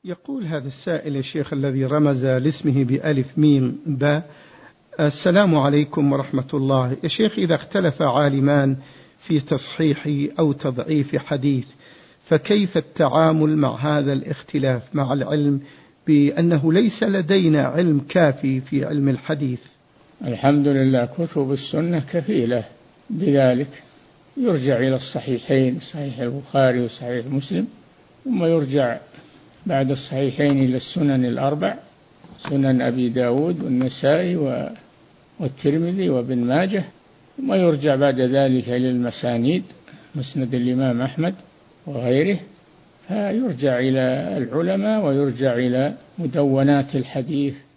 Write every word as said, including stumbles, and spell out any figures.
يقول هذا السائل يا شيخ الذي رمز لاسمه بألف ميم باء: السلام عليكم ورحمة الله. يا شيخ، إذا اختلف عالمان في تصحيح أو تضعيف حديث فكيف التعامل مع هذا الاختلاف، مع العلم بأنه ليس لدينا علم كافي في علم الحديث؟ الحمد لله، كتب السنة كفيلة بذلك. يرجع إلى الصحيحين، صحيح البخاري وصحيح مسلم، ثم يرجع بعد الصحيحين إلى السنن الأربع، سنن أبي داود والنسائي والترمذي وابن ماجه، ثم يرجع بعد ذلك إلى المسانيد، مسند الإمام أحمد وغيره، فيرجع إلى العلماء ويرجع إلى مدونات الحديث